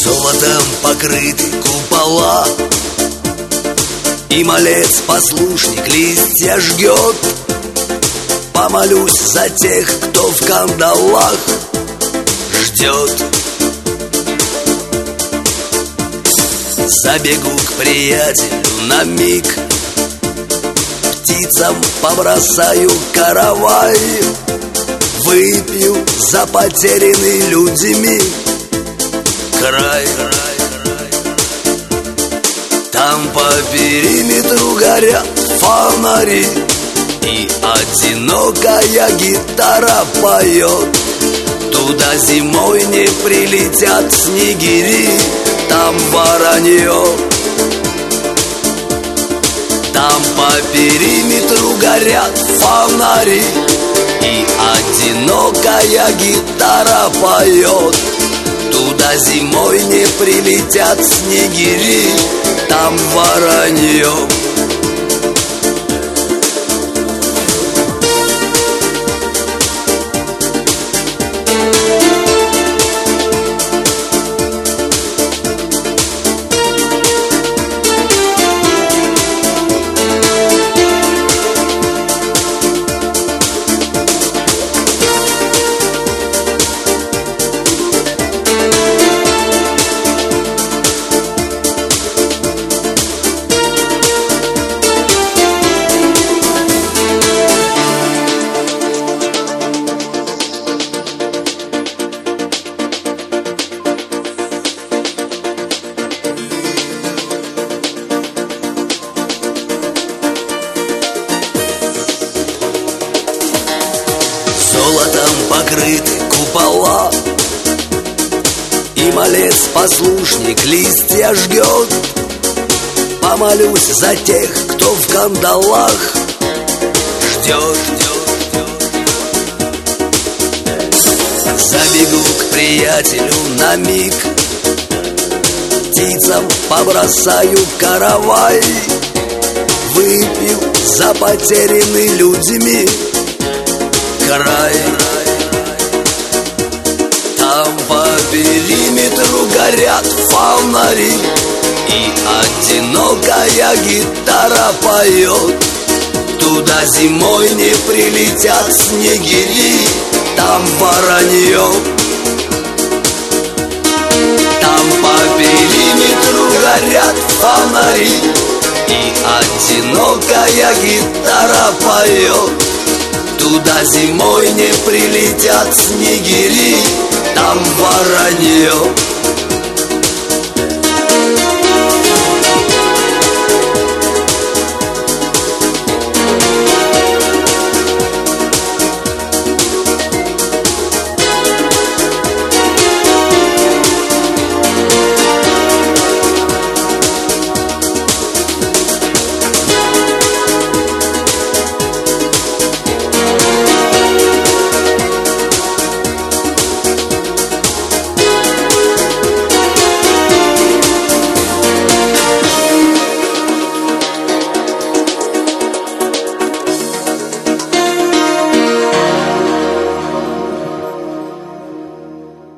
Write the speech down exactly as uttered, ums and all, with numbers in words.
Золотом покрыты купола, и малец-послушник листья жгет. Помолюсь за тех, кто в кандалах ждет. Забегу к приятелю на миг, птицам побросаю каравай, выпью за потерянный людьми край. Там по периметру горят фонари, и одинокая гитара поет. Туда зимой не прилетят снегири, там воронье. Там по периметру горят фонари, и одинокая гитара поет. Туда зимой не прилетят снегири, там воронье. Золотом покрыты купола, и малец-послушник листья жгет. Помолюсь за тех, кто в кандалах ждет. Забегу к приятелю на миг, птицам побросаю каравай, выпью за потерянный людьми край. Там по периметру горят фонари, и одинокая гитара поет. Туда зимой не прилетят снегири, там воронье. Там по периметру горят фонари, и одинокая гитара поет. Туда зимой не прилетят снегири, там воронье.